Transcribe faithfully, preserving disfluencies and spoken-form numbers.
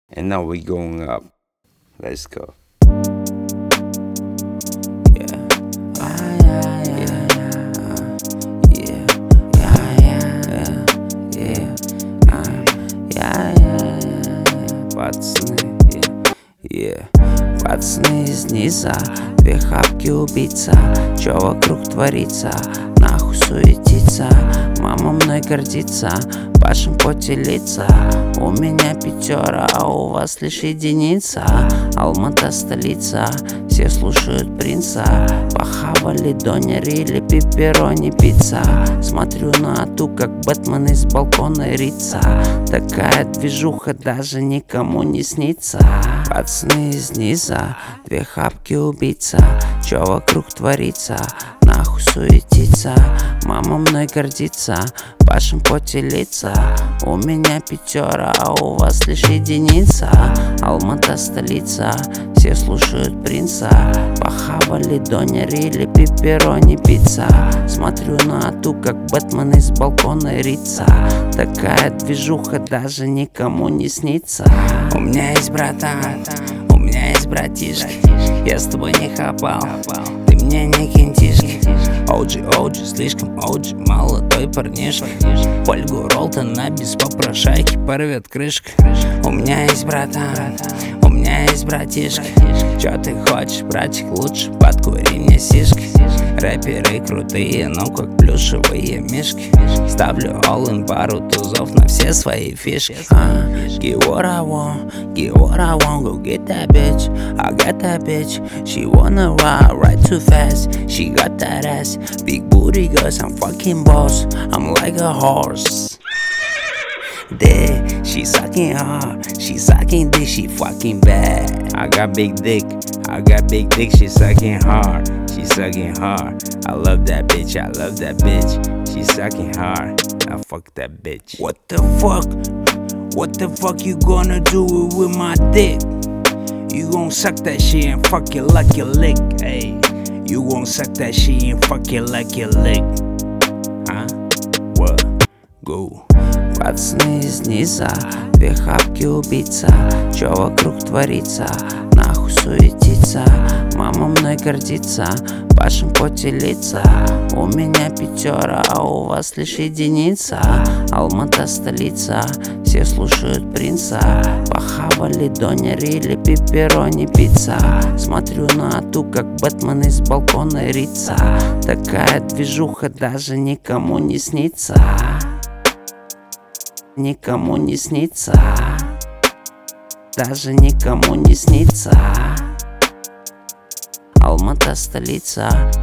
And now we're going up. Let's go. Yeah. Ah, yeah, yeah, yeah. Yeah, yeah, yeah, yeah. Ah, yeah, yeah, yeah. Пацаны, yeah, yeah. Пацаны из низа, две хапки убийца. Чё вокруг творится? Нахуй суетиться. Мама мной гордится, вашим поте лица. У меня пятера, а у вас лишь единица. Алмата столица, все слушают принца. Похавали донер или пепперони пицца. Смотрю на ту, как Бэтмен из балкона рится. Такая движуха даже никому не снится. Пацаны из низа, две хапки убийца. Чё вокруг творится? Нахуй суетиться. Мама мной гордится, вашим поте лица. У меня пятера, а у вас лишь единица. Алмата столица, все слушают принца. Похавали донер или пепперони пицца. Смотрю на ту, как Бэтмен из балкона рится. Такая движуха даже никому не снится. У меня есть братан, у меня есть братишка. Я с тобой не хапал, ты мне не кентишки. Оуджи, оуджи, слишком оуджи, молодой парнишка. Ольгу Ролтон на без попрошайки порвет крышка. У меня есть братан, у меня есть братишка. Чё ты хочешь, братик, лучше подкури мне сишки. Рэперы крутые, но как плюшевые мишки. Ставлю all-in пару тузов на все свои фишки. uh, Get what I want, get what I want, go get that bitch. I got that bitch, she wanna ride, ride too fast. She got that ass, big booty girls, I'm fucking boss. I'm like a horse. Dick, she sucking hard, she sucking dick, she fucking bad. I got big dick, I got big dick, she sucking hard, she sucking hard. I love that bitch, I love that bitch, she sucking hard. I fuck that bitch. What the fuck? What the fuck you gonna do with my dick? You gon' suck that shit and fuck it like you lick, ayy. You gon' suck that shit and fuck it like you lick. Huh? What? Go. Пацаны из низа, две хапки убийца. Чё вокруг творится? Нахуй суетиться. Мама мной гордится, вашим поте лица. У меня пятера, а у вас лишь единица. Алмата столица, все слушают принца. Похавали донер или пепперони пицца. Смотрю на ту, как Бэтмен из балкона рится. Такая движуха даже никому не снится. Никому не снится, даже никому не снится. Алмата столица,